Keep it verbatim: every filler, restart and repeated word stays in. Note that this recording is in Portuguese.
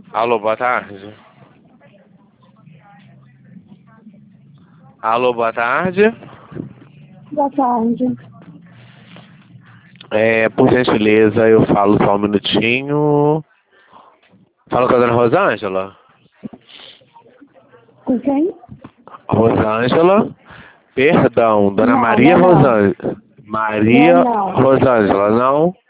Alô, boa tarde. Alô, boa tarde. Boa tarde. É, por gentileza, eu falo só um minutinho. Falo com a dona Rosângela? Com quem? Rosângela? Perdão, dona Não, Maria não, não. Rosângela. Não, Maria não. Rosângela, não?